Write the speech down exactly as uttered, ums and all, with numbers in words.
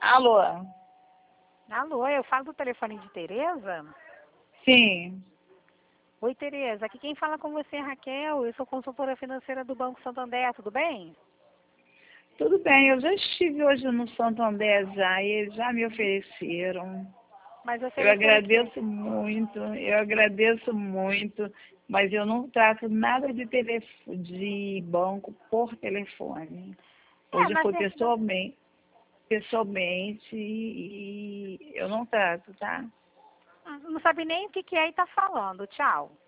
Alô? Alô, eu falo do telefone de Tereza? Sim. Oi, Tereza. Aqui quem fala com você é Raquel. Eu sou consultora financeira do Banco Santander, tudo bem? Tudo bem, eu já estive hoje no Santander já e eles já me ofereceram. Mas Eu ofereceram o quê? agradeço muito, eu agradeço muito, mas eu não trato nada de, telef de banco por telefone. É, Hoje na foi verdade... pessoalmente, pessoalmente e eu não trato, tá? Não sabe nem o que que é e tá falando. Tchau.